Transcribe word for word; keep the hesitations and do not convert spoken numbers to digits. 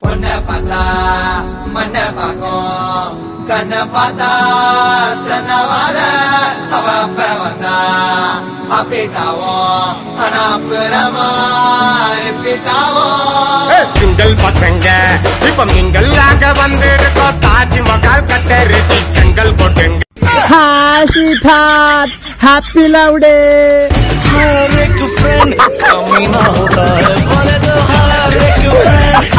பொண்ண பார்த்தா மண்ண பாக்கும் கண்ண பார்த்தா சன்னவாத அவ அப்ப வந்தா அப்படிட்டாவும் ஆனா புறமா ரிப்பீட்டாவும் சிங்கிள் பசங்க இப்ப நீங்கள் ஆக வந்திருக்கோம் தாஜ்மஹால் கட்ட ரெடி செங்கல் போட்டுங்க Hi, sweetheart. Happy love day. हर एक फ्रेंड कमी ना होता है बोले तो हर एक फ्रेंड